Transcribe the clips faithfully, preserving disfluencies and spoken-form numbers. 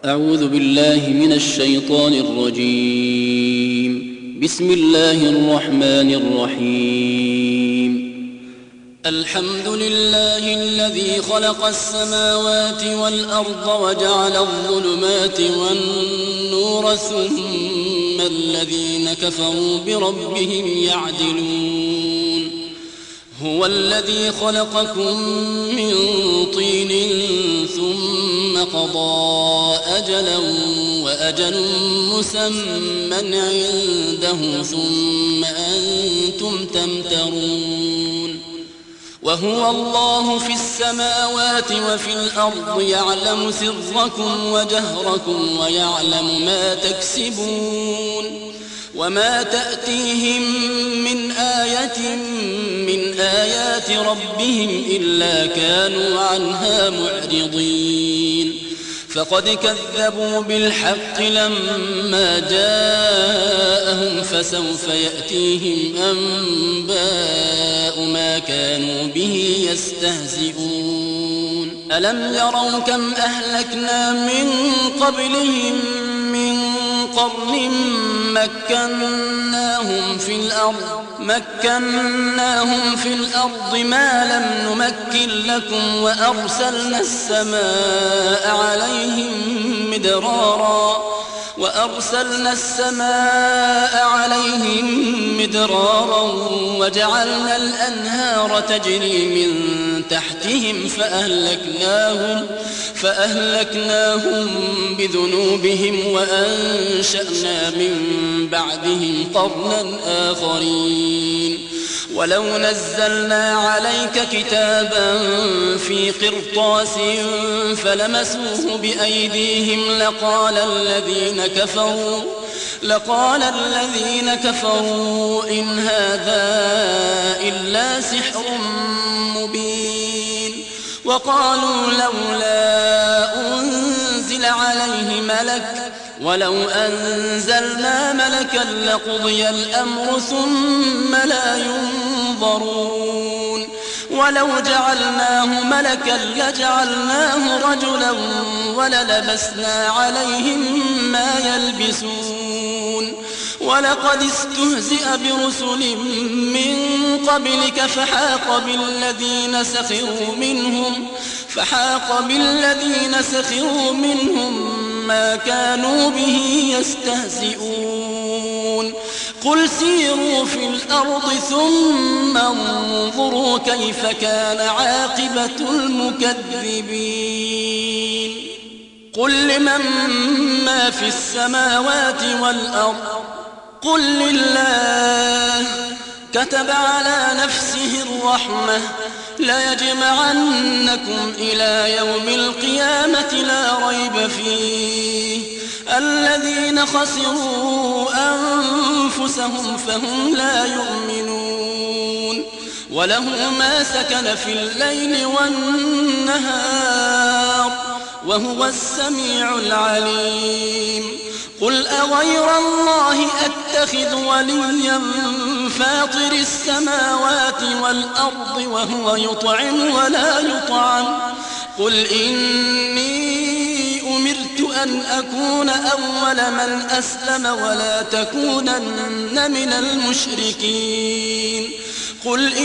أعوذ بالله من الشيطان الرجيم. بسم الله الرحمن الرحيم. الحمد لله الذي خلق السماوات والأرض وجعل الظلمات والنور ثم الذين كفروا بربهم يعدلون. هو الذي خلقكم من طين ثم قضى أجلا وأجل مسمى عنده ثم أنتم تمترون. وهو الله في السماوات وفي الأرض يعلم سركم وجهركم ويعلم ما تكسبون. وما تأتيهم من آية من آيات ربهم إلا كانوا عنها معرضين. فقد كذبوا بالحق لما جاءهم فسوف يأتيهم أنباء ما كانوا به يستهزئون. ألم يروا كم أهلكنا من قبلهم من قرن مكناهم في الأرض مكناهم في الأرض ما لم نمكن لكم وأرسلنا السماء عليهم مدرارا وأرسلنا السماء عليهم مدرارا وجعلنا الأنهار تجري من تحتهم فأهلكناهم فأهلكناهم بذنوبهم وأنشأنا من بعدهم قرنا آخرين. ولو نزلنا عليك كتابا في قرطاس فلمسوه بأيديهم لقال الذين كفروا لقال الذين كفروا إن هذا إلا سحر مبين. وقالوا لولا أنزل عليه ملك ولو أنزلنا ملكا لقضي الأمر ثم لا ينظرون. ولو جعلناه ملكا لجعلناه رجلا وللبسنا عليهم ما يلبسون. ولقد استهزئ برسل من قبلك فحاق بالذين سخروا منهم فحاق بالذين سخروا منهم ما كانوا به يستهزئون. قل سيروا في الأرض ثم انظروا كيف كان عاقبة المكذبين. قل لمن ما في السماوات والأرض قل لله كتب على نفسه الرحمة ليجمعنكم إلى يوم القيامة لا ريب فيه. الذين خسروا أنفسهم فهم لا يؤمنون. وله ما سكن في الليل والنهار وهو السميع العليم. قل أغير الله أتخذ وليا فاطر السماوات والأرض وهو يطعم ولا يطعم قل إني أمرت أن أكون أول من أسلم ولا تكونن من المشركين. قل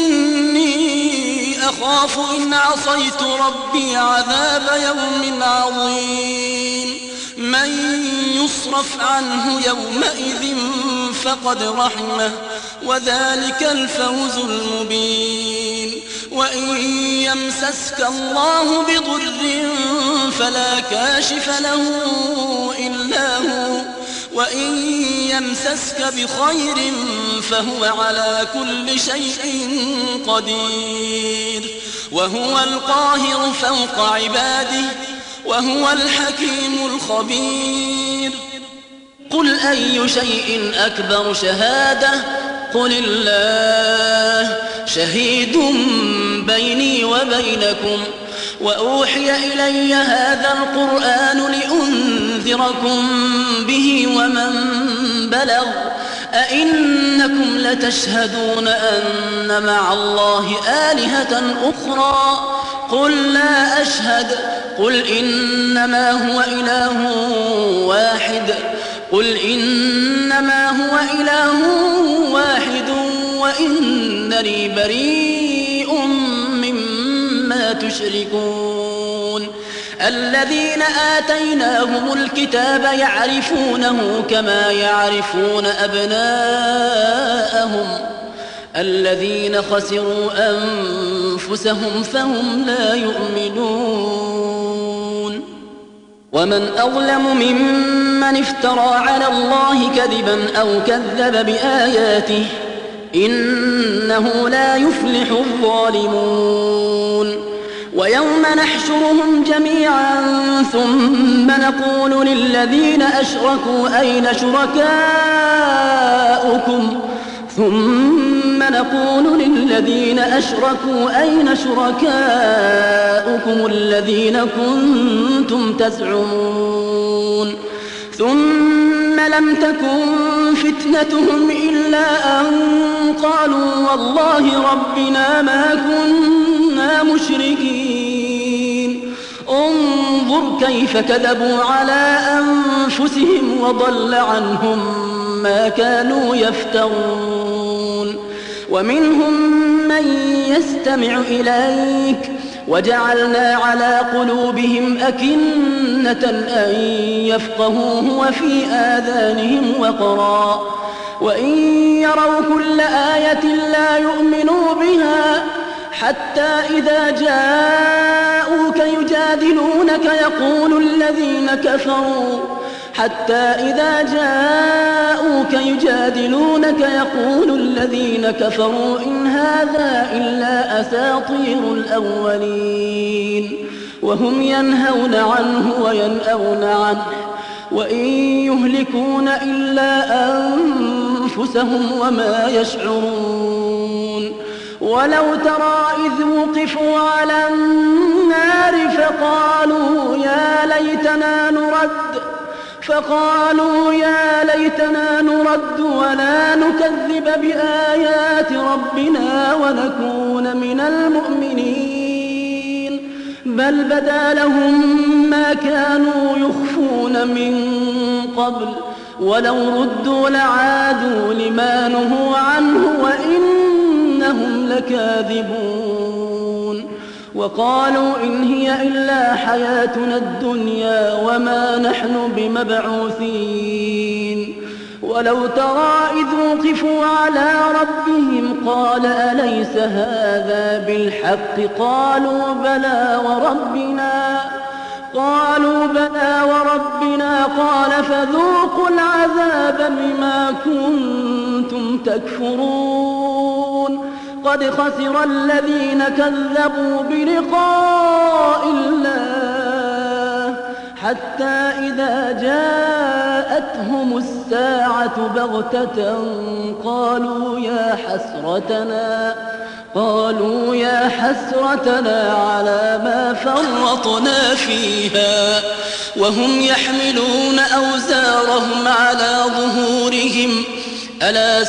إني أخاف إن عصيت ربي عذاب يوم عظيم. من يصرف عنه يومئذ فقد رحمه وذلك الفوز المبين. وإن يمسسك الله بضر فلا كاشف له إلا هو وإن يمسسك بخير فهو على كل شيء قدير. وهو القاهر فوق عباده وهو الحكيم الخبير. قل أي شيء أكبر شهادة قل الله شهيد بيني وبينكم وأوحي إلي هذا القرآن لأنذركم به ومن بلغ أئنكم لتشهدون أن مع الله آلهة أخرى قل لا أشهد قل إنما هو إله واحد قل إنما هو إله واحد وإنني بريء مما تشركون الذين آتيناهم الكتاب يعرفونه كما يعرفون أبناءهم الذين خسروا أنفسهم فهم لا يؤمنون ومن أظلم ممن افترى على الله كذبا أو كذب بآياته إنه لا يفلح الظالمون ويوم نحشرهم جميعا ثم نقول للذين أشركوا أين شركاؤكم ثم نقول للذين أشركوا أين شركاؤكم الذين كنتم تزعمون ثم لم تكن فتنتهم إلا أن قالوا والله ربنا ما كنا مشركين انظر كيف كذبوا على أنفسهم وضل عنهم ما كانوا يفترون ومنهم من يستمع إليك وجعلنا على قلوبهم أكنة أن يفقهوه وفي آذانهم وقرا وإن يروا كل آية لا يؤمنوا بها حتى إذا جاءوك يجادلونك يقول الذين كفروا حتى إذا جاءوك يجادلونك يقول الذين كفروا إن هذا إلا أساطير الأولين وهم ينهون عنه وينأون عنه وإن يهلكون إلا أنفسهم وما يشعرون ولو ترى إذ وقفوا على النار فقالوا يا ليتنا نرد فقالوا يا ليتنا نرد ولا نكذب بآيات ربنا ونكون من المؤمنين بل بدا لهم ما كانوا يخفون من قبل ولو ردوا لعادوا لما نهوا عنه وإنهم لكاذبون وقالوا إن هي إلا حياتنا الدنيا وما نحن بمبعوثين ولو ترى إذ وقفوا على ربهم قال أليس هذا بالحق قالوا بلى وربنا قالوا بلى وربنا قال فذوقوا العذاب بما كنتم تكفرون قد خسر الذين كذبوا بلقاء الله حتى إذا جاءتهم الساعة بغتة قالوا يا حسرتنا قالوا يا حسرتنا على ما فرطنا فيها وهم يحملون أوزارهم على ظهورهم ألا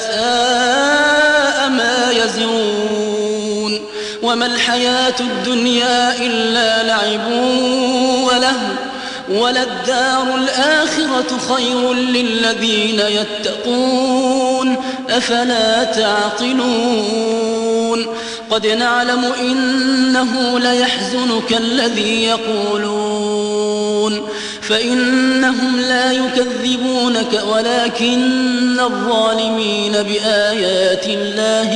ساء ما يزرون وما الحياة الدنيا إلا لعب وله وللدار الآخرة خير للذين يتقون أفلا تعقلون قد نعلم إنه ليحزنك الذي يقولون فإنهم لا يكذبونك ولكن الظالمين بآيات الله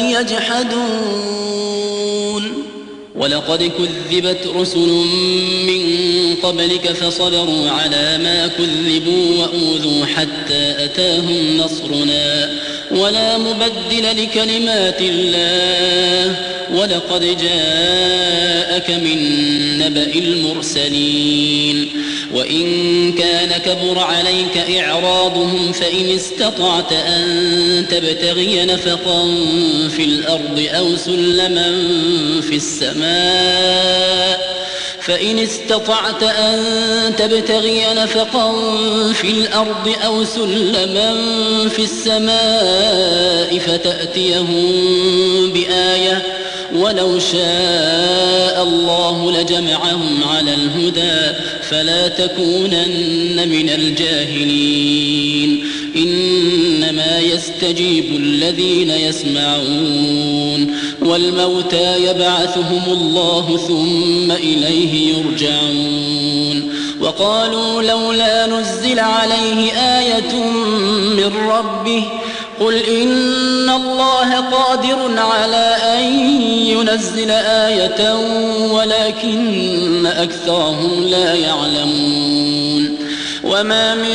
يجحدون ولقد كذبت رسل من قبلك فصبروا على ما كذبوا وأوذوا حتى أتاهم نصرنا ولا مبدل لكلمات الله ولقد جاءك من نبأ المرسلين وإن كان كبر عليك إعراضهم فإن استطعت أن تبتغي نفقا في الأرض أو سلما في السماء فإن استطعت أن تبتغي نفقا في الأرض أو سلما في السماء فتأتيهم بآية ولو شاء الله لجمعهم على الهدى فلا تكونن من الجاهلين إنما يستجيب الذين يسمعون والموتى يبعثهم الله ثم إليه يرجعون وقالوا لولا نزل عليه آية من ربه قل إن الله قادر على أن ينزل آية ولكن أكثرهم لا يعلمون وما من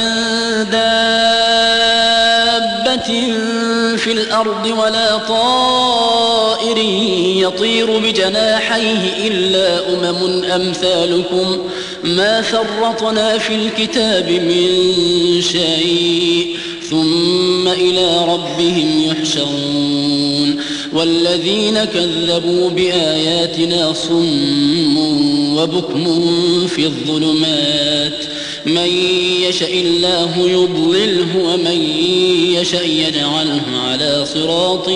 دابة في الأرض ولا طائر يطير بجناحيه إلا أمم أمثالكم ما فرطنا في الكتاب من شيء ثم إلى ربهم يحشرون والذين كذبوا بآياتنا صم وبكم في الظلمات من يشاء الله يضلله ومن يشاء يجعله على صراط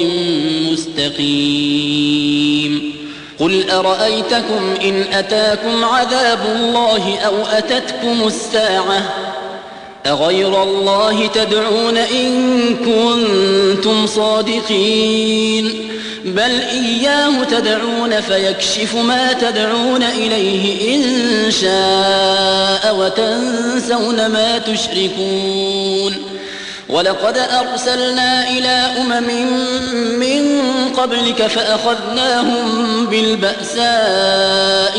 مستقيم قل أرأيتكم إن أتاكم عذاب الله أو أتتكم الساعة أغير الله تدعون إن كنتم صادقين بل إياه تدعون فيكشف ما تدعون إليه إن شاء وتنسون ما تشركون ولقد أرسلنا إلى أمم من قبلك فأخذناهم بالبأساء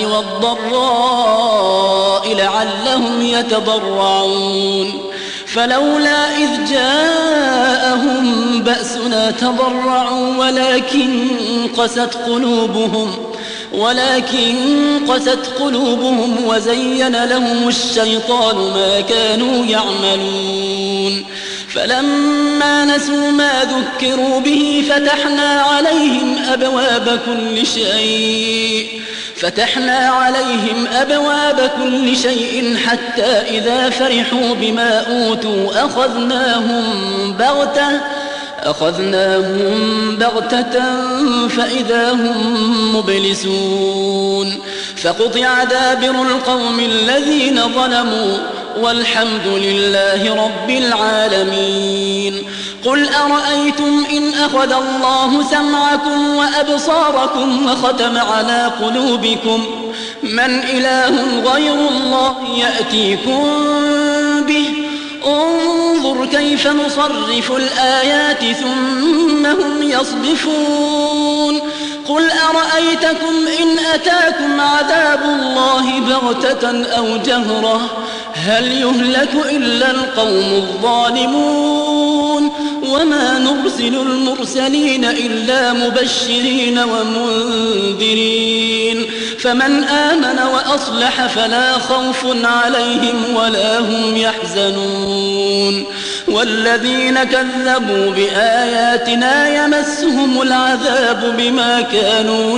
والضراء لعلهم يتضرعون فلولا إذ جاءهم بأسنا تضرعوا ولكن قست قلوبهم ولكن قست قلوبهم وزين لهم الشيطان ما كانوا يعملون فلما نسوا ما ذكروا به فتحنا عليهم أبواب كل شيء فتحنا عليهم أبواب كل شيء حتى إذا فرحوا بما أوتوا أخذناهم بغتة أخذناهم بغتة فإذا هم مبلسون فقطع دابر القوم الذين ظلموا والحمد لله رب العالمين قل أرأيتم إن أخذ الله سمعكم وأبصاركم وختم على قلوبكم من إله غير الله يأتيكم به انظر كيف نصرف الآيات ثم هم يصدفون قل أرأيتكم إن أتاكم عذاب الله بغتة أو جهرة هل يهلك إلا القوم الظالمون وما نرسل المرسلين إلا مبشرين ومنذرين فمن آمن وأصلح فلا خوف عليهم ولا هم يحزنون والذين كذبوا بآياتنا يمسهم العذاب بما كانوا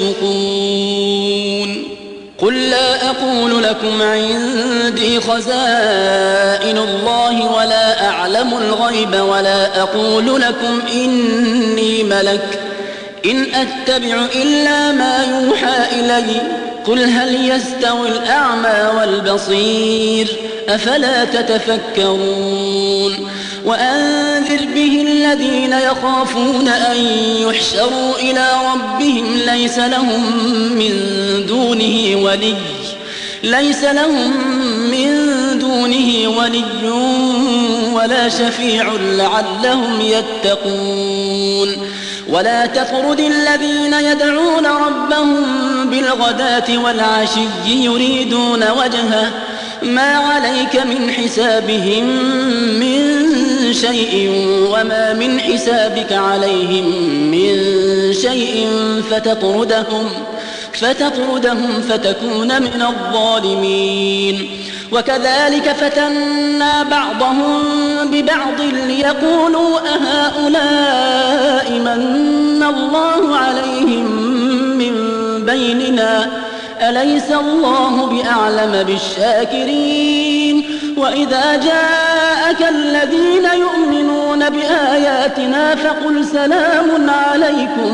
يفسقون قل لا أقول لكم عندي خزائن الله ولا أعلم الغيب ولا أقول لكم إني ملك إن أتبع إلا ما يوحى إلي قل هل يستوي الأعمى والبصير أفلا تتفكرون وأنذر به الذين يخافون أن يحشروا إلى ربهم ليس لهم من دونه ولي ليس لهم من دونه ولي ولا شفيع لعلهم يتقون ولا تطرد الذين يدعون ربهم بالغداة والعشي يريدون وجهه ما عليك من حسابهم من شيء وما من حسابك عليهم من شيء فتطردهم فتطردهم فتكون من الظالمين وكذلك فتنا بعضهم ببعض ليقولوا أهؤلاء من الله عليهم من بيننا أليس الله بأعلم بالشاكرين وإذا جاءك الذين يؤمنون بآياتنا فقل سلام عليكم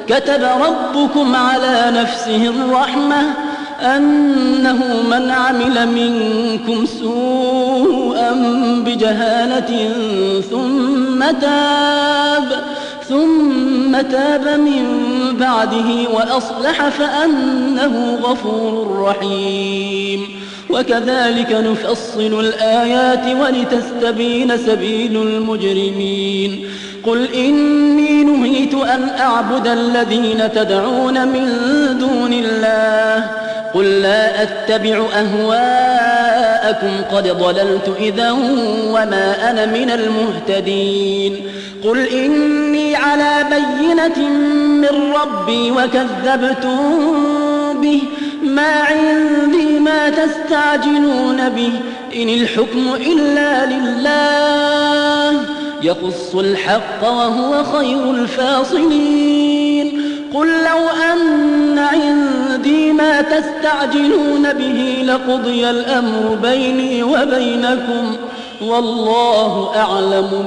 كتب ربكم على نفسه الرحمة أنه من عمل منكم سوءا بجهالة ثم تاب ثم تاب من بعده وأصلح فأنه غفور رحيم. وكذلك نفصل الآيات ولتستبين سبيل المجرمين. قل إني نهيت أن أعبد الذين تدعون من دون الله قل لا أتبع أهواءكم قد ضللت إذا وما أنا من المهتدين. قل إني على بينة من ربي وكذبتم به ما عندي ما تستعجلون به إن الحكم إلا لله يقص الحق وهو خير الفاصلين. قل لو أن عندي ما تستعجلون به لقضي الأمر بيني وبينكم والله أعلم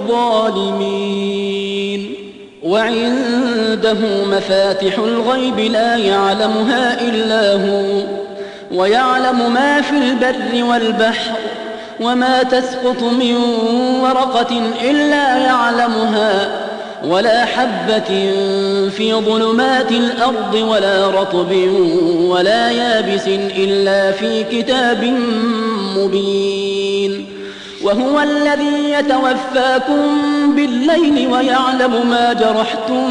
بالظالمين. وعنده مفاتح الغيب لا يعلمها إلا هو ويعلم ما في البر والبحر وما تسقط من ورقة إلا يعلمها ولا حبة في ظلمات الأرض ولا رطب ولا يابس إلا في كتاب مبين. وهو الذي يتوفاكم بالليل ويعلم ما جرحتم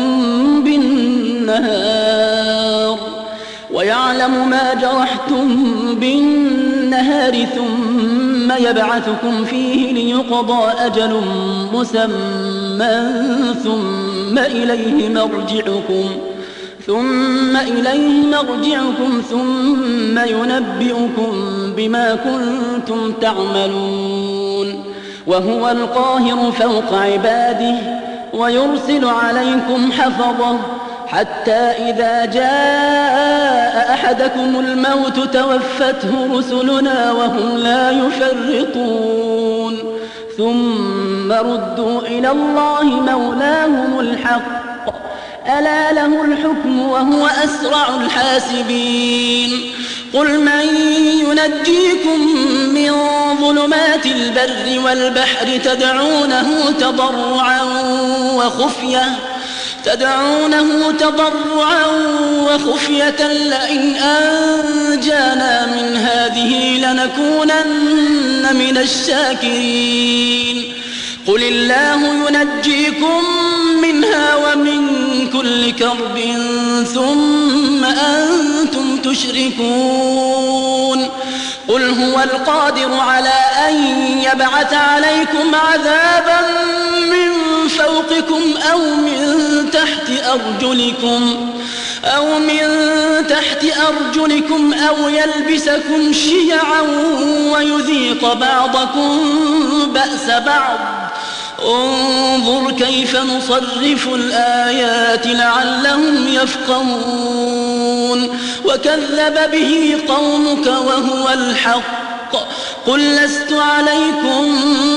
بالنهار ويعلم ما جرحتم بالنهار ثم يبعثكم فيه ليقضى أجل مسمى ثم إليه مرجعكم ثم إليه مرجعكم ثم ينبئكم بما كنتم تعملون. وهو القاهر فوق عباده ويرسل عليكم حفظه حتى إذا جاء أحدكم الموت توفته رسلنا وهم لا يفرطون ثم ردوا إلى الله مولاهم الحق ألا له الحكم وهو أسرع الحاسبين. قل من ينجيكم من ظلمات البر والبحر تدعونه تضرعا وخفية تدعونه تضرعا وخفية لئن أنجانا من هذه لنكونن من الشاكرين. قل الله ينجيكم منها ومن كل كرب ثم أنتم تشركون. قل هو القادر على أن يبعث عليكم عذابا من فوقكم أو من تحت أرجلكم أو من تحت أرجلكم أو يلبسكم شيعا ويذيق بعضكم بأس بعض انظر كيف نصرف الآيات لعلهم يفقهون. وكذب به قومك وهو الحق قل لست عليكم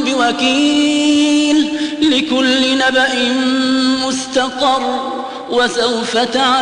بوكيل لكل نبأ مستقر وسوف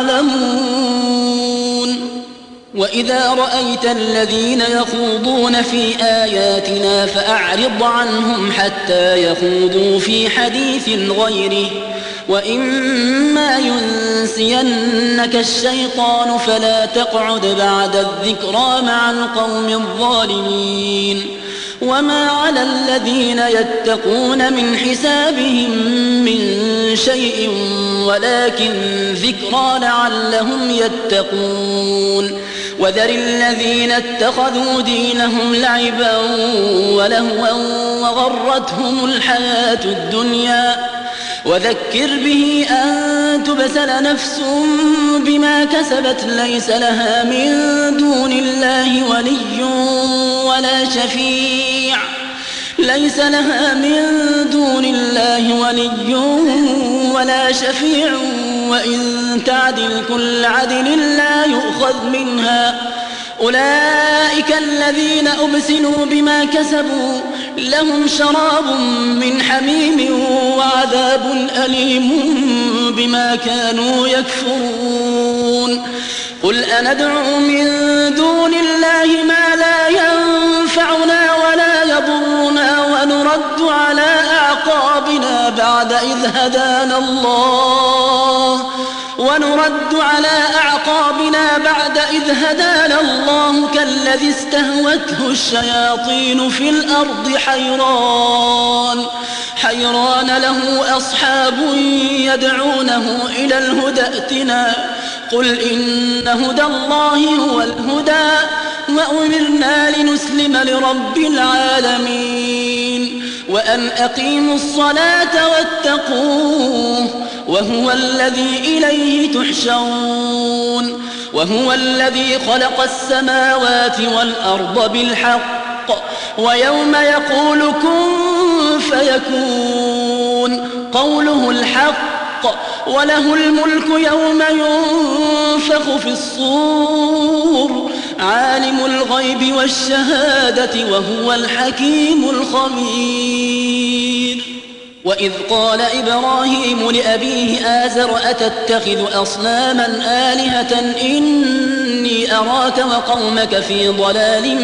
تعلمون. وإذا رأيت الذين يخوضون في آياتنا فأعرض عنهم حتى يخوضوا في حديث غيره وإما ينسينك الشيطان فلا تقعد بعد الذكرى مع القوم الظالمين. وما على الذين يتقون من حسابهم من شيء ولكن ذكرى لعلهم يتقون. وذر الذين اتخذوا دينهم لعبا ولهوا وغرتهم الحياة الدنيا وذكر به أن تبسل نفس بما كسبت ليس لها من دون الله ولي ولا شفيع ليس لها من دون الله ولي ولا شفيع وإن تعدل كل عدل لا يؤخذ منها أولئك الذين أبسلوا بما كسبوا لهم شراب من حميم وعذاب أليم بما كانوا يكفرون قل أندعو من دون الله ما لا ينفعنا ولا يضرنا ونرد على أعقابنا بعد إذ هدانا الله ونرد على أعقابنا بعد إذ هدانا الله كالذي استهوته الشياطين في الأرض حيران حيران له أصحاب يدعونه إلى الهدى ائتنا قل إن هدى الله هو الهدى وأمرنا لنسلم لرب العالمين وأن أقيموا الصلاة واتقوه وهو الذي إليه تحشرون وهو الذي خلق السماوات والأرض بالحق ويوم يقول كن فيكون قوله الحق وله الملك يوم ينفخ في الصور عالم الغيب والشهادة وهو الحكيم الخبير وإذ قال إبراهيم لأبيه آزر أتتخذ أصناما آلهة إني أراك وقومك في ضلال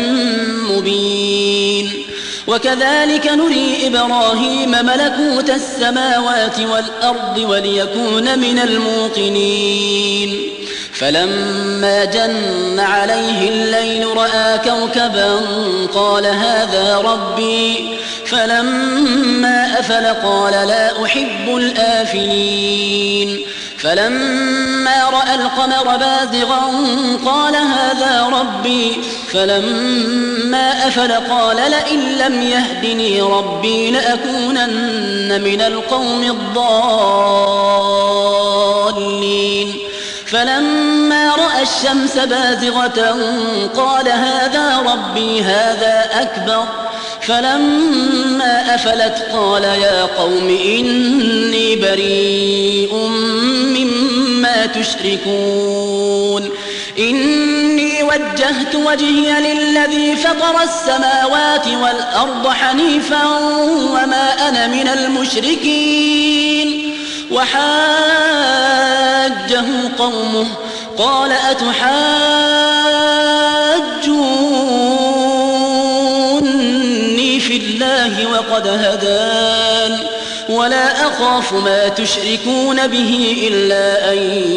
مبين وكذلك نري إبراهيم ملكوت السماوات والأرض وليكون من الموقنين فلما جن عليه الليل رأى كوكبا قال هذا ربي فلما أفل قال لا أحب الآفلين فلما رأى القمر بازغا قال هذا ربي فلما أفل قال لئن لم يهدني ربي لأكونن من القوم الضالين فلما رأى الشمس بازغة قال هذا ربي هذا أكبر فلما أفلت قال يا قوم إني بريء مما تشركون إني وجهت وجهي للذي فطر السماوات والأرض حنيفا وما أنا من المشركين وحاجه قومه قال أتحاجوني في الله وقد هدان ولا أخاف ما تشركون به إلا أن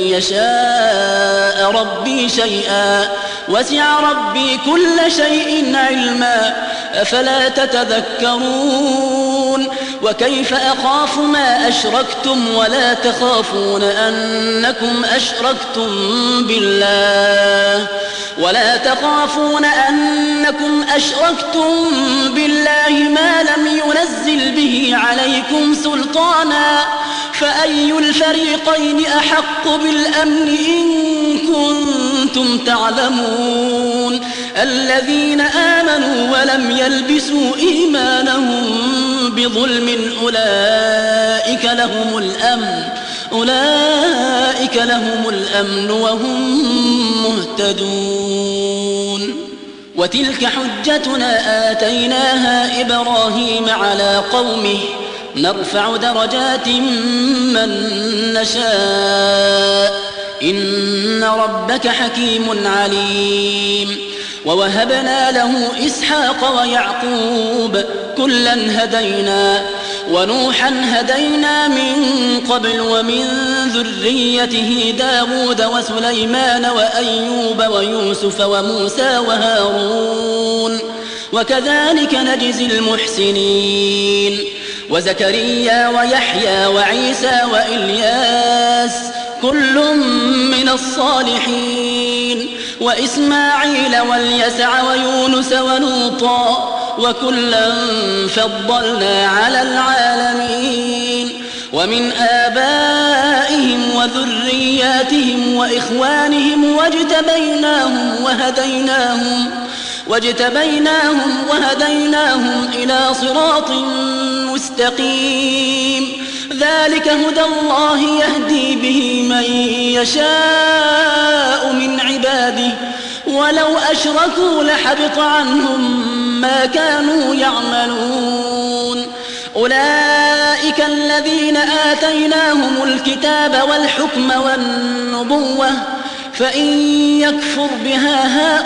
يشاء ربي شيئا وسع ربي كل شيء علما أفلا تتذكرون وكيف أخاف ما أشركتم ولا تخافون أنكم أشركتم بالله ولا تخافون أنكم أشركتم بالله ما لم ينزل به عليكم سلطانا فأي الفريقين أحق بالأمن إن كنتم تعلمون الذين آمنوا ولم يلبسوا إيمانهم بظلم أولئك لهم الأمن أولئك لهم الأمن وهم مهتدون وتلك حجتنا آتيناها إبراهيم على قومه نرفع درجات من نشاء إن ربك حكيم عليم ووهبنا له إسحاق ويعقوب كلا هدينا ونوحا هدينا من قبل ومن ذريته داود وسليمان وأيوب ويوسف وموسى وهارون وكذلك نجزي المحسنين وزكريا ويحيى وعيسى وإلياس كل من الصالحين وإسماعيل واليسع ويونس ولوطا وكلا فضلنا على العالمين ومن آبائهم وذرياتهم وإخوانهم واجتبيناهم وهديناهم واجتبيناهم وهديناهم إلى صراط مستقيم ذلك هدى الله يهدي به من يشاء من عباده ولو أشركوا لحبط عنهم ما كانوا يعملون أولئك الذين آتيناهم الكتاب والحكم والنبوة فإن يكفر بها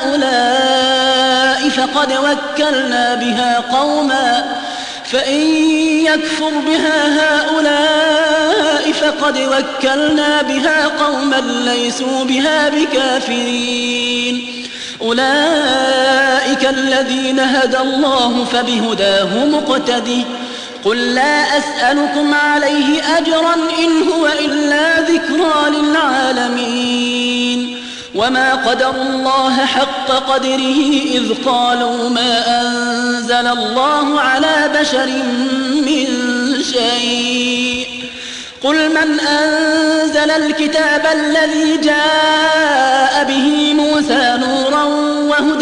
هؤلاء فقد وكلنا بها قوما فإن يكفر بها هؤلاء فقد وكلنا بها قوما ليسوا بها بكافرين أولئك الذين هدى الله فبهداه مقتده قل لا أسألكم عليه أجرا إن هو إلا ذكرى للعالمين وما قدروا الله حق قدره إذ قالوا ما أنزل الله على بشر من شيء قل من أنزل الكتاب الذي جاء به موسى نورا وهدى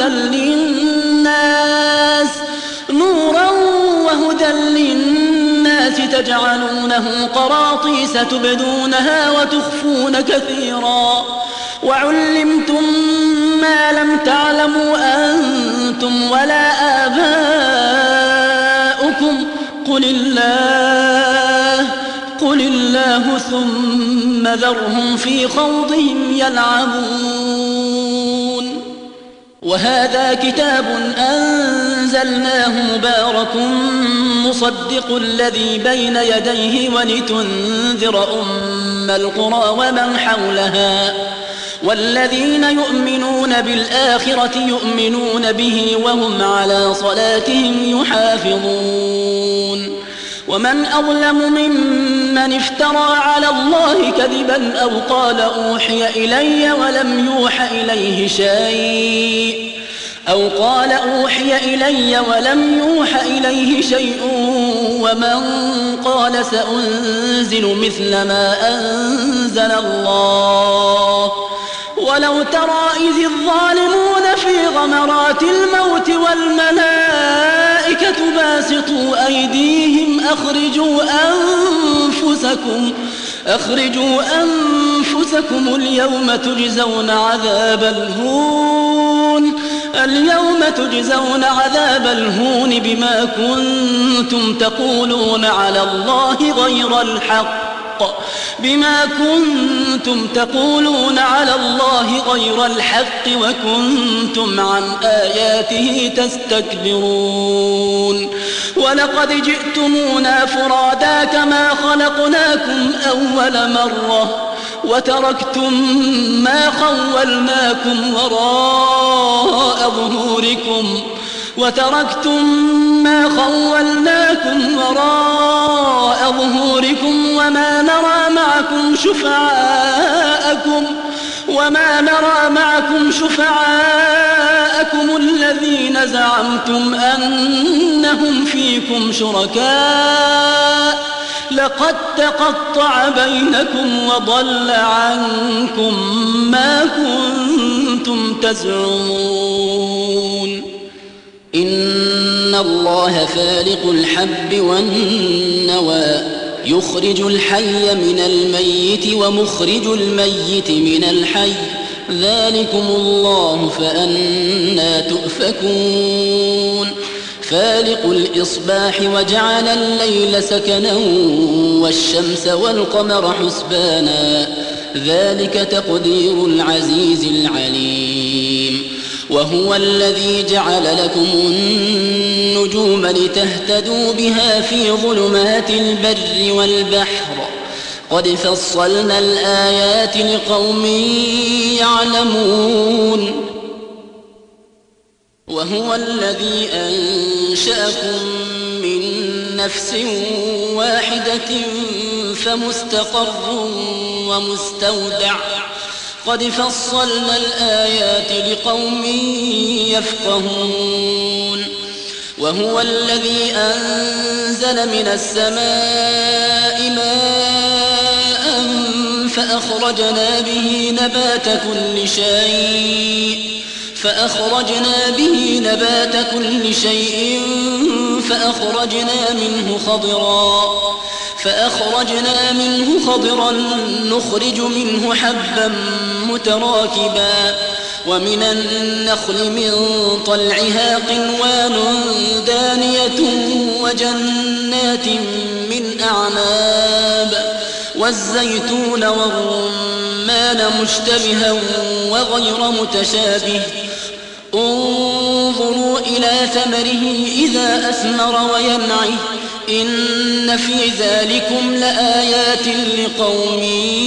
للناس نورا وهدى للناس تجعلونه قراطيس تبدونها وتخفون كثيرا وعلمتم ما لم تعلموا أنتم ولا آباؤكم قل الله قل الله ثم ذرهم في خوضهم يلعبون وهذا كتاب أنزلناه مبارك مصدق الذي بين يديه ولتنذر أم القرى ومن حولها والذين يؤمنون بالآخرة يؤمنون به وهم على صلاتهم يحافظون ومن أظلم ممن افترى على الله كذبا أو قال أوحي إلي ولم يوح إليه شيء أو قال أوحي إلي ولم يوح إليه شيء ومن قال سأنزل مثل ما أنزل الله ولو ترى إذ الظالمون في غمرات الموت والملائكة باسطوا أيديهم أخرجوا أنفسكم أخرجوا أنفسكم اليوم تجزون عذاب الهون اليوم تجزون عذاب الهون بما كنتم تقولون على الله غير الحق بما كنتم تقولون على الله غير الحق وكنتم عن آياته تستكبرون ولقد جئتمونا فرادا كما خلقناكم أول مرة وتركتم ما خولناكم وراء ظهوركم وتركتم ما خولناكم وراء ظهوركم وما نرى معكم شفعاءكم وما نرى معكم شفعاءكم الذين زعمتم أنهم فيكم شركاء لقد تقطع بينكم وضل عنكم ما كنتم تزعمون إن الله فالق الحب والنوى يخرج الحي من الميت ومخرج الميت من الحي ذلكم الله فأنى تؤفكون فالق الإصباح وجعل الليل سكنا والشمس والقمر حسبانا ذلك تقدير العزيز العليم وهو الذي جعل لكم النجوم لتهتدوا بها في ظلمات البر والبحر قد فصلنا الآيات لقوم يعلمون وهو الذي أنشأكم من نفس واحدة فمستقر ومستودع قد فصلنا الآيات لقوم يفقهون وهو الذي أنزل من السماء ماء فأخرجنا به نبات كل شيء فأخرجنا به نبات كل شيء فأخرجنا منه خضرا فأخرجنا منه خضرا نخرج منه حبا متراكبا ومن النخل من طلعها قنوان دانية وجنات من أعناب والزيتون والرمان مشتبها وغير متشابه انظروا إلى ثمره إذا أثمر وينعه إن في ذلكم لآيات لقوم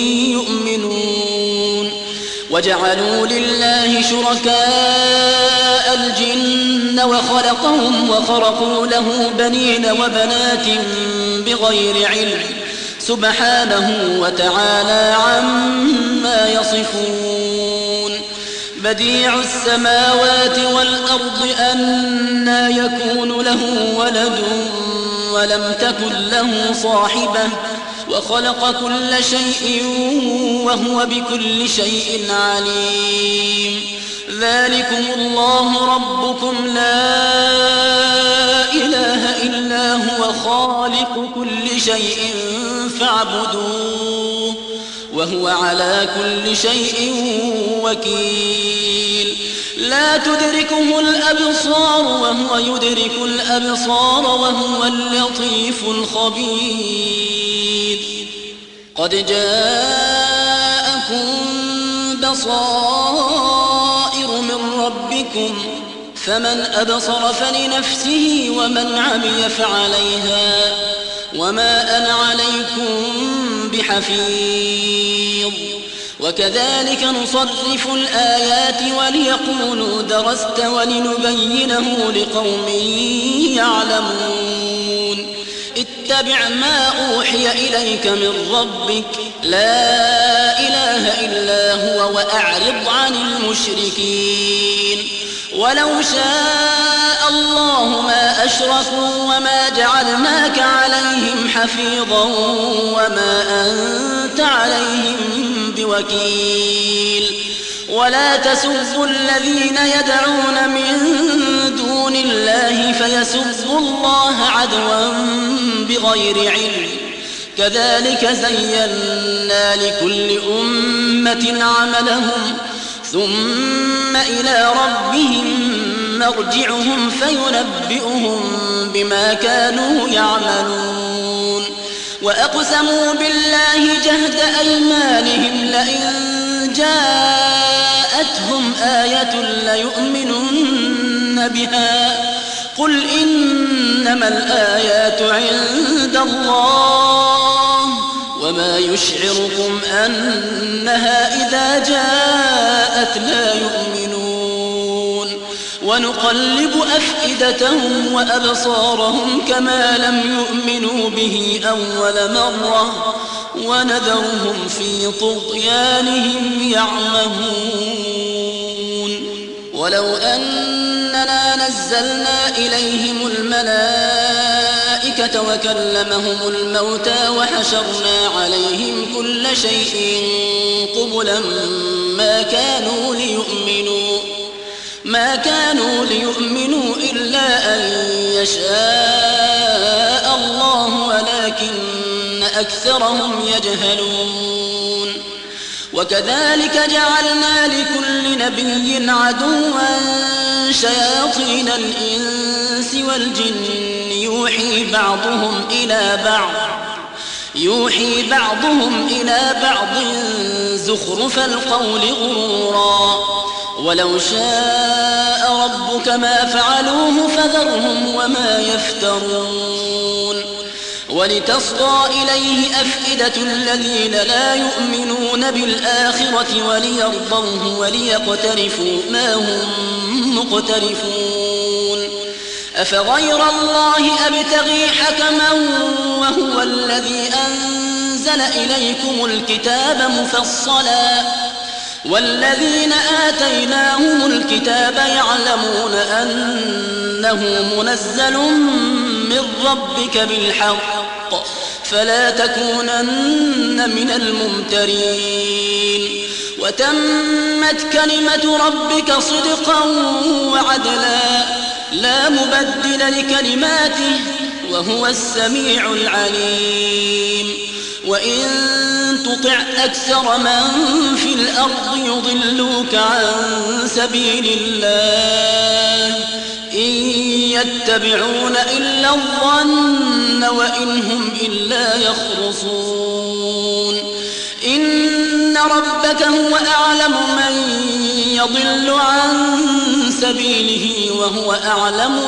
يؤمنون وجعلوا لله شركاء الجن وخلقهم وخرقوا له بنين وبنات بغير علم سبحانه وتعالى عما يصفون بديع السماوات والأرض أنى يكون له ولد ولم تكن له صاحبة وخلق كل شيء وهو بكل شيء عليم ذلكم الله ربكم لا إله إلا هو خالق كل شيء فاعبدوه وهو على كل شيء وكيل لا تدركه الأبصار وهو يدرك الأبصار وهو اللطيف الخبير قد جاءكم بصائر من ربكم فمن أبصر فلنفسه ومن عمي فعليها وما أنا عليكم بحفيظ وكذلك نصرف الآيات وليقولوا درست ولنبينه لقوم يعلمون اتبع ما أوحي إليك من ربك لا إله إلا هو وأعرض عن المشركين ولو شاء الله ما أشركوا وما جعلناك عليهم حفيظا وما أنت عليهم بوكيل ولا تسبوا الذين يدعون من دون الله فيسبوا الله عدوا بغير علم كذلك زينا لكل أمة عملهم ثم إلى ربهم مرجعهم فينبئهم بما كانوا يعملون وأقسموا بالله جهد أيمانهم لئن جاءتهم آية ليؤمنن بها قل إنما الآيات عند الله وما يشعركم أنها إذا جاءت لا يؤمنون ونقلب أفئدتهم وأبصارهم كما لم يؤمنوا به أول مرة ونذرهم في طغيانهم يعمهون ولو أننا نزلنا إليهم الملائكة وكلمهم الموتى وحشرنا عليهم كل شيء قبلا ما كانوا ليؤمنوا ما كانوا ليؤمنوا إلا أن يشاء الله ولكن أكثرهم يجهلون وكذلك جعلنا لكل نبي عدوا شياطين الإنس والجن يوحي بعضهم إلى بعض يوحي بعضهم إلى بعض زخرف القول غرورا ولو شاء ربك ما فعلوه فذرهم وما يفترون ولتصغى إليه أفئدة الذين لا يؤمنون بالآخرة وليرضوه وليقترفوا ما هم مقترفون أفغير الله أبتغي حكما وهو الذي أنزل إليكم الكتاب مفصلا والذين آتيناهم الكتاب يعلمون أنه منزل من ربك بالحق فلا تكونن من الممترين وتمت كلمة ربك صدقا وعدلا لا مبدل لكلماته وهو السميع العليم وإن تطع أكثر من في الأرض يضلوك عن سبيل الله إن يتبعون إلا الظن وإن هم إلا يخرصون إن ربك هو أعلم من يضل عن سبيله وهو أعلم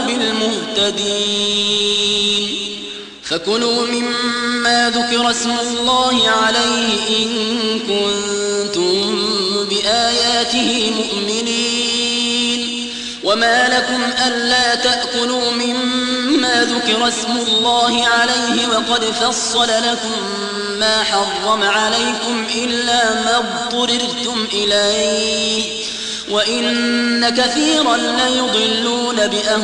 بالمهتدين فكلوا مما ذكر اسم الله عليه إن كنتم بآياته مؤمنين وما لكم ألا تأكلوا مما ذكر اسم الله عليه وقد فصل لكم ما حرم عليكم إلا ما اضطررتم إليه وإن كثيرا ليضلون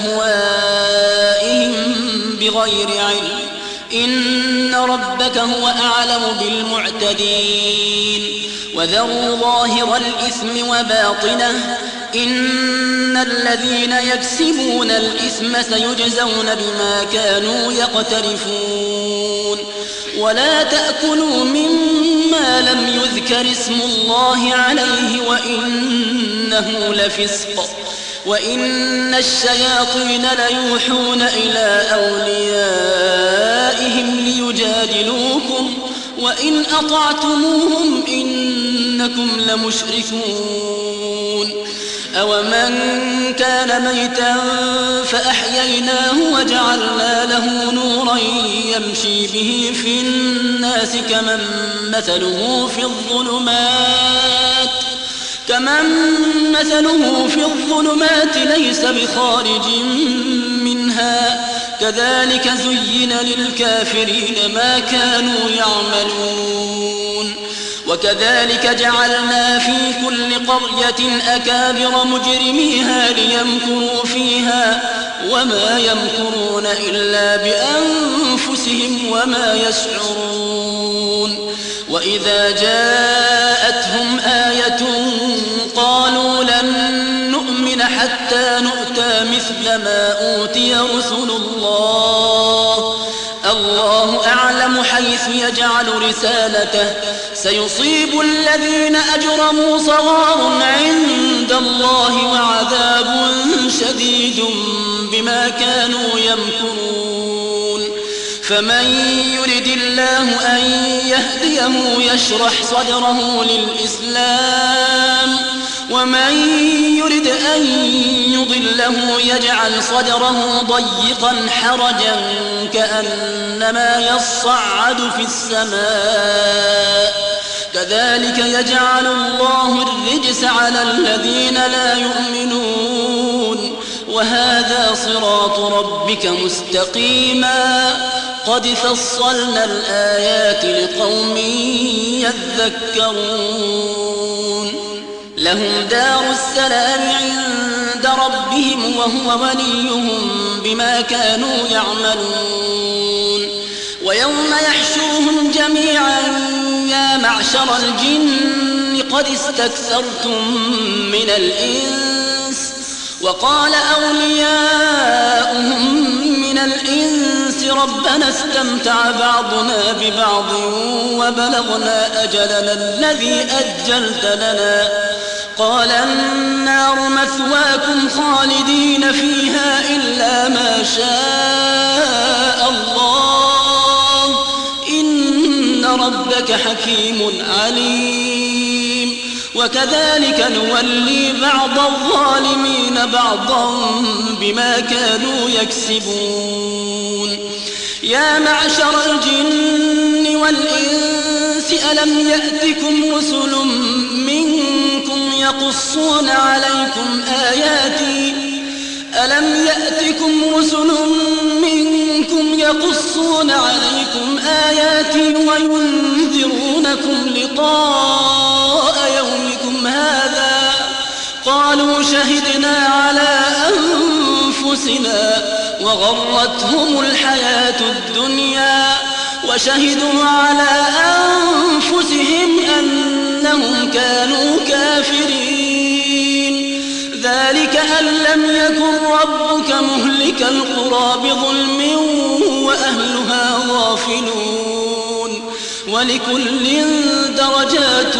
بأهوائهم بغير علم إن ربك هو أعلم بالمعتدين وذروا ظاهر الإثم وباطنه إن الذين يكسبون الإثم سيجزون بما كانوا يقترفون ولا تأكلوا مما لم يذكر اسم الله عليه وإنه لفسق وإن الشياطين ليوحون إلى أوليائهم ليجادلوكم وإن أطعتموهم إنكم لمشركون أومن كان ميتا فأحييناه وجعلنا له نورا يمشي به في الناس كمن مثله في الظلمات كمن مثله في الظلمات ليس بخارج منها كذلك زين للكافرين ما كانوا يعملون وكذلك جعلنا في كل قرية أكابر مجرميها ليمكروا فيها وما يمكرون إلا بأنفسهم وما يشعرون وإذا جاءتهم آية قالوا لن نؤمن حتى نؤتى مثل ما أوتي رسل الله الله أعلم حيث يجعل رسالته سيصيب الذين أجرموا صغار عند الله وعذاب شديد بما كانوا يمكرون فمن يرد الله أن يهديه يشرح صدره للإسلام ومن يرد أن يضله يجعل صدره ضيقا حرجا كأنما يصعد في السماء كذلك يجعل الله الرجس على الذين لا يؤمنون وهذا صراط ربك مستقيما قد فصلنا الآيات لقوم يذكرون لهم دار السلام عند ربهم وهو وليهم بما كانوا يعملون ويوم يحشوهم جميعا يا معشر الجن قد استكثرتم من الإنس وقال أولياؤهم من الإنس ربنا استمتع بعضنا ببعض وبلغنا أجلنا الذي أجلت لنا قال النار مثواكم خالدين فيها إلا ما شاء الله إن ربك حكيم عليم وكذلك نولي بعض الظالمين بعضا بما كانوا يكسبون يا معشر الجن والإنس ألم يأتكم رسل منكم يقصون عليكم آياتي ألم يأتكم رسل منكم يقصون عليكم آياتي وينذرونكم لقاء يومكم هذا قالوا شهدنا على أنفسنا وغرتهم الحياة الدنيا وشهدوا على أنفسهم أنهم كانوا كافرين ذلك أن لم يكن ربك مهلك القرى بظلم وأهلها غافلون ولكل درجات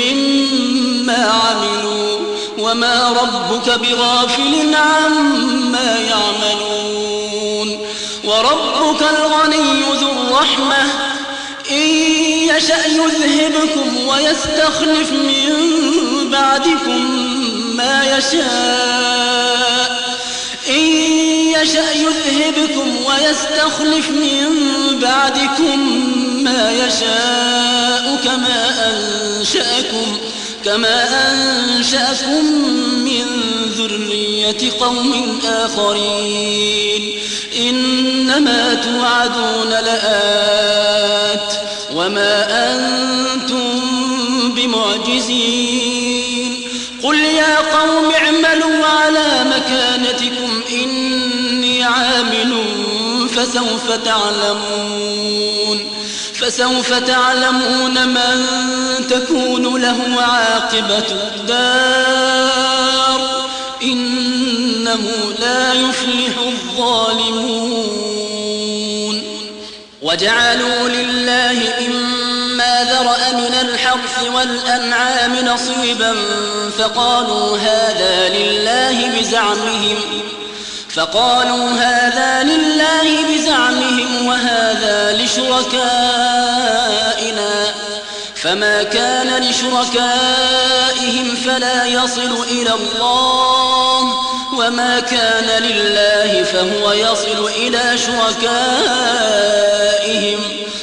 مما عملوا وما ربك بغافل عما ما يعملون وربك الغني ذو الرحمة إن يشأ يذهبكم ويستخلف من بعدكم ما يشاء إن يشأ يذهبكم ويستخلف من بعدكم ما يشاء كما أنشأكم كما أنشأكم من ذرية قوم آخرين إنما توعدون لآت وما أنتم بمعجزين قل يا قوم اعملوا على مكانتكم إني عامل فسوف تعلمون فسوف تعلمون من تكون له عاقبة الدار إنه لا يفلح الظالمون وجعلوا لله مما ذرأ من الحرث والأنعام نصيبا فقالوا هذا لله بزعمهم فقالوا هذا لله بزعمهم وهذا لشركائنا فما كان لشركائهم فلا يصل إلى الله وما كان لله فهو يصل إلى شركائهم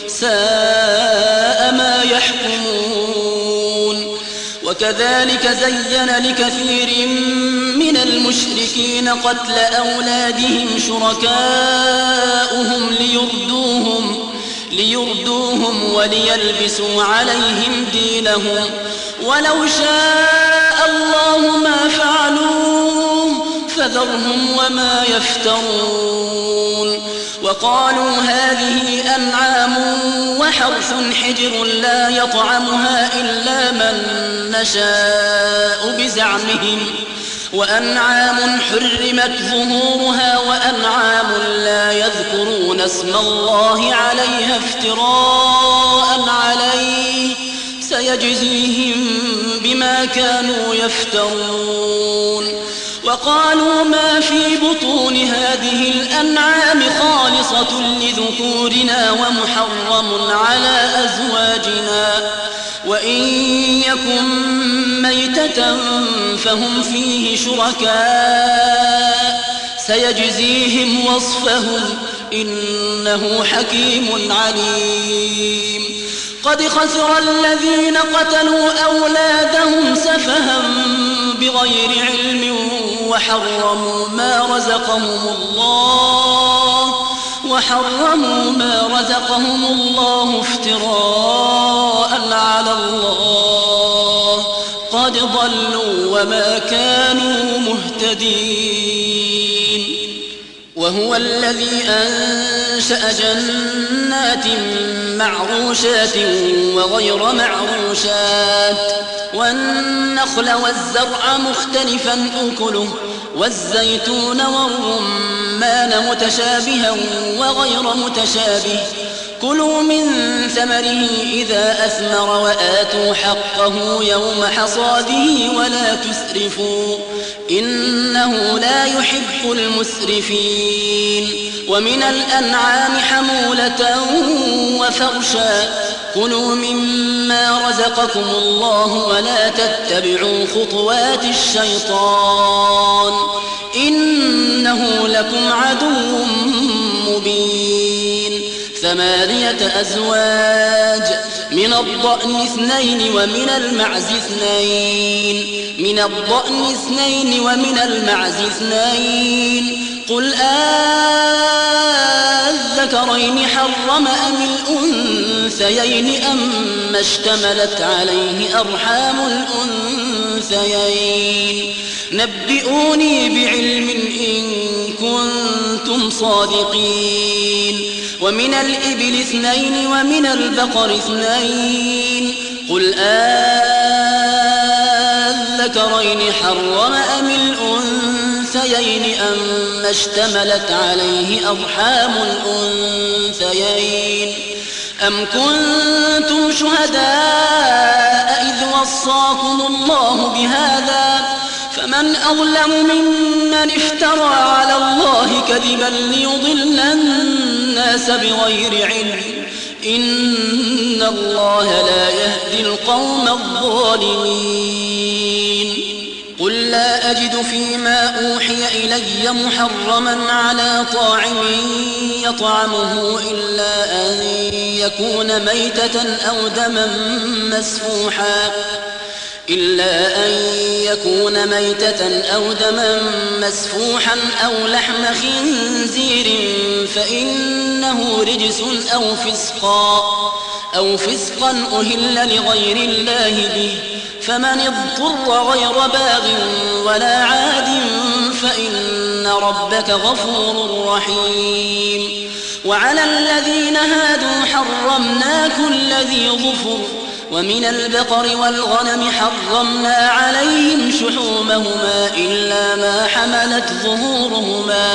ساء ما يحكمون وكذلك زين لكثير من المشركين قتل أولادهم شركاؤهم ليردوهم ليردوهم وليلبسوا عليهم دينهم ولو شاء الله ما فعلوه فذرهم وما يفترون وقالوا هذه أنعام وحرث حجر لا يطعمها إلا من نشاء بزعمهم وأنعام حرمت ظهورها وأنعام لا يذكرون اسم الله عليها افتراء عليه سيجزيهم بما كانوا يفترون وقالوا ما في بطون هذه الأنعام خالصة لذكورنا ومحرم على أزواجنا وإن يكن ميتة فهم فيه شركاء سيجزيهم وصفهم إنه حكيم عليم قد خسر الذين قتلوا أولادهم سفها بغير علم وحرموا ما رزقهم الله وحرموا ما رزقهم الله افتراء على الله قد ضلوا وما كانوا مهتدين وهو الذي أنشأ جنات معروشات وغير معروشات والنخل والزرع مختلفا أكله والزيتون والرمان متشابها وغير متشابه كلوا من ثمره إذا أثمر وآتوا حقه يوم حصاده ولا تسرفوا إنه لا يحب المسرفين ومن الأنعام حمولة وفرشا كلوا مما رزقكم الله ولا تتبعوا خطوات الشيطان إنه لكم عدو مبين ثمانية أزواج من الضأن اثنين ومن المعز اثنين من الضأن اثنين ومن المعز اثنين قل أذكرين حرم أم الأنثيين أم اشتملت عليه أرحام الأنثيين نبئوني بعلم إن كنتم صادقين ومن الإبل اثنين ومن البقر اثنين قل أذكرين حرم أم الأنثيين أم اشتملت عليه أرحام الأنثيين أم كنتم شهداء إذ وصاكم الله بهذا فمن أظلم ممن افترى على الله كذبا ليضل الناس بغير علم إن الله لا يهدي القوم الظالمين قل لا أجد فيما أوحي إلي محرما على طاعم يطعمه إلا أن يكون ميتة أو دما مسفوحا إلا أن يكون ميتة أو دما مسفوحا أو لحم خنزير فإنه رجس أو فسقا أو فسقا أهل لغير الله به فمن اضطر غير باغ ولا عاد فإن ربك غفور رحيم وعلى الذين هادوا حرمنا كل ذي ظفر ومن البقر والغنم حرمنا عليهم شحومهما إلا ما حملت ظهورهما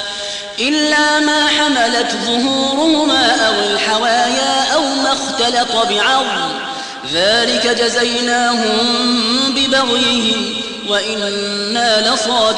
إلا ما حملت ظهورهما أو الحوايا أو ما اختلط بعظم ذلك جزيناهم ببغيهم وإنا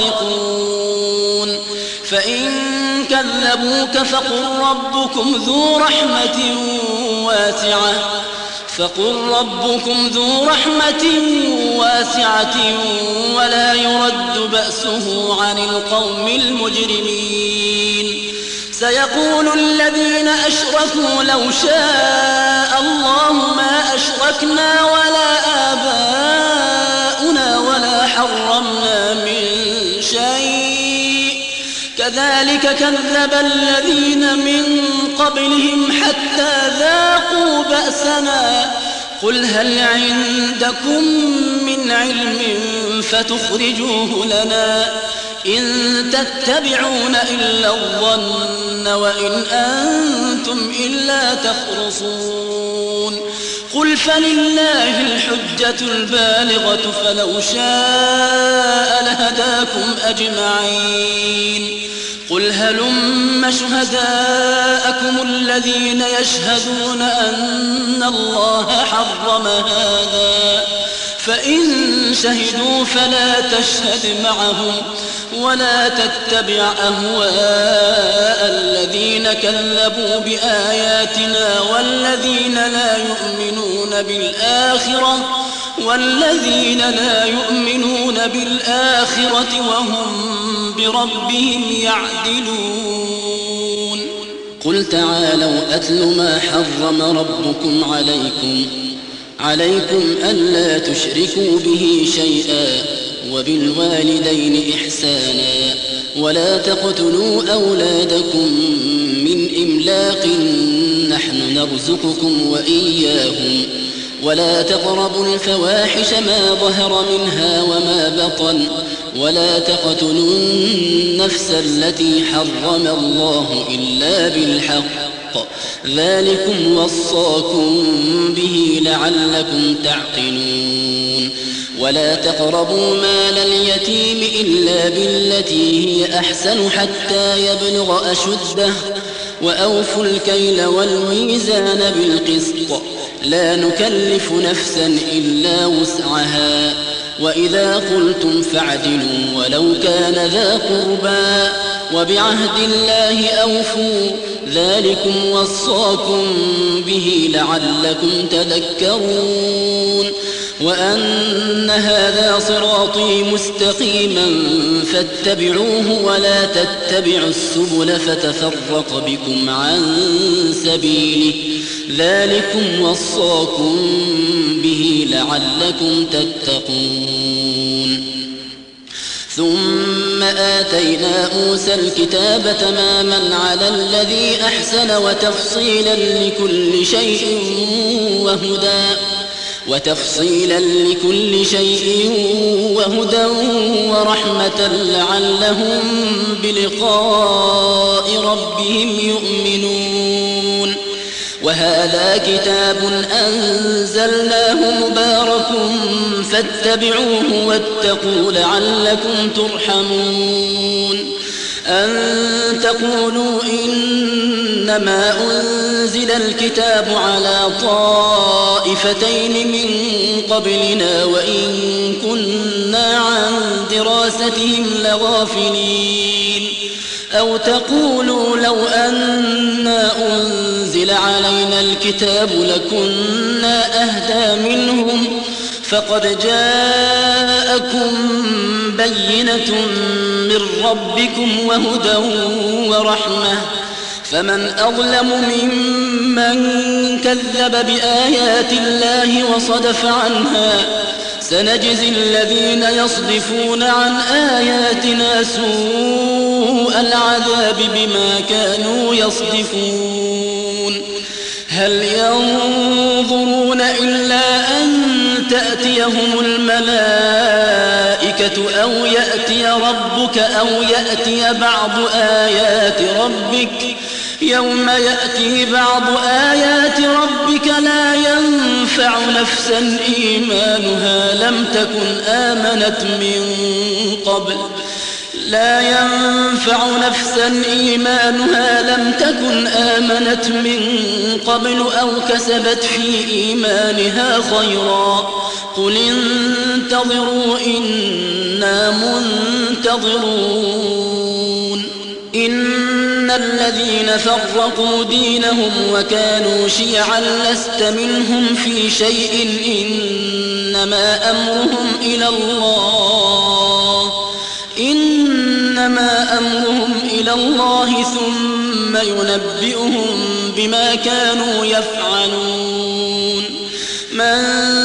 لصادقون فإن كذبوك فقل ربكم ذو رحمة واسعة فقل ربكم ذو رحمة واسعة ولا يرد بأسه عن القوم المجرمين سيقول الذين أشركوا لو شاء الله ما أشركنا ولا آباؤنا ولا حرمنا من شيء كذلك كذب الذين من قبلهم حتى ذاقوا بأسنا قل هل عندكم من علم فتخرجوه لنا إن تتبعون إلا الظن وإن أنتم إلا تخرصون قل فلله الحجة البالغة فلو شاء لهداكم أجمعين قل هلم شهداءكم الذين يشهدون أن الله حرم هذا فإن شهدوا فلا تشهد معهم ولا تتبع أهواء الذين كذبوا بآياتنا والذين لا يؤمنون بالآخرة والذين لا يؤمنون بالآخرة وهم بربهم يعدلون قل تعالوا أتل ما حرم ربكم عليكم عليكم ألا تشركوا به شيئا وبالوالدين إحسانا ولا تقتلوا أولادكم من إملاق نحن نرزقكم وإياهم ولا تقربوا الفواحش ما ظهر منها وما بطن ولا تقتلوا النفس التي حرم الله إلا بالحق ذلكم وصاكم به لعلكم تعقلون ولا تقربوا مال اليتيم إلا بالتي هي أحسن حتى يبلغ أشده وأوفوا الكيل والميزان بالقسط لا نكلف نفسا إلا وسعها وإذا قلتم فاعدلوا ولو كان ذا قربى وبعهد الله أوفوا ذلكم وصاكم به لعلكم تذكرون وأن هذا صراطي مستقيما فاتبعوه ولا تتبعوا السبل فتفرق بكم عن سبيله ذلكم وصاكم به لعلكم تتقون ثم آتينا موسى الكتاب تماما على الذي أحسن وتفصيلا لكل شيء وهدى وتفصيلا لكل شيء وهدى ورحمة لعلهم بلقاء ربهم يؤمنون وهذا كتاب أنزلناه مبارك فاتبعوه واتقوا لعلكم ترحمون أن تقولوا إنما أنزل الكتاب على طائفتين من قبلنا وإن كنا عن دراستهم لغافلين أو تقولوا لو أنا أنزل علينا الكتاب لكنا أهدى منهم فقد جاءكم بينة من ربكم وهدى ورحمة فمن أظلم ممن كذب بآيات الله وصدف عنها سنجزي الذين يصدفون عن آياتنا سوء العذاب بما كانوا يصدفون هل ينظرون إلا أن تأتيهم الملائكة أو يأتي ربك أو يأتي بعض آيات ربك يوم يأتي بعض آيات ربك لا ينفع نفسا إيمانها لم تكن آمنت من قبل لا ينفع نفسا إيمانها لم تكن آمنت من قبل أو كسبت في إيمانها خيرا قل انتظروا إنا منتظرون إن الذين فرقوا دينهم وكانوا شيعا لست منهم في شيء إنما أمرهم إلى الله إنما أمرهم إلى الله ثم ينبئهم بما كانوا يفعلون من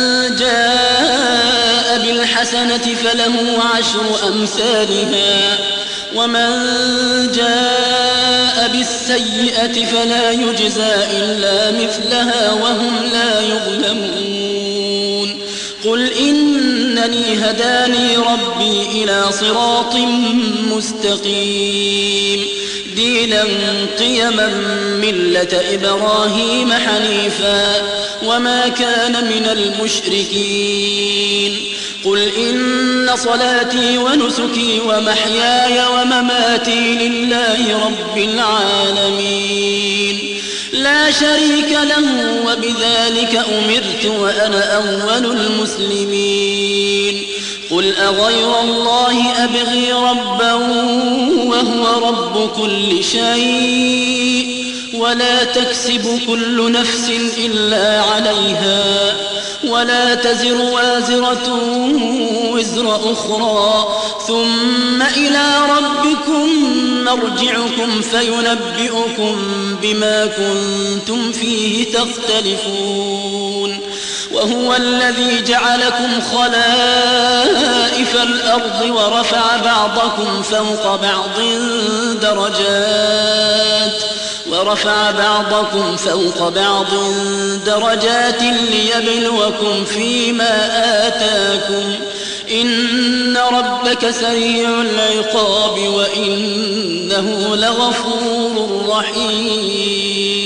جاء بالحسنة فله عشر أمثالها ومن جاء بالسيئة فلا يجزى إلا مثلها وهم لا يظلمون قل إنني هداني ربي إلى صراط مستقيم دينا قيما ملة إبراهيم حنيفا وما كان من المشركين قل إن صلاتي ونسكي ومحياي ومماتي لله رب العالمين لا شريك له وبذلك أمرت وأنا أول المسلمين قل أغير الله أبغي ربا وهو رب كل شيء ولا تكسب كل نفس إلا عليها ولا تزر وازرة وزر أخرى ثم إلى ربكم مرجعكم فينبئكم بما كنتم فيه تختلفون وهو الذي جعلكم خلائف الأرض ورفع بعضكم فوق بعض درجات ورفع بعضكم فوق بعض درجات ليبلوكم فيما آتاكم إن ربك سريع العقاب وإنه لغفور رحيم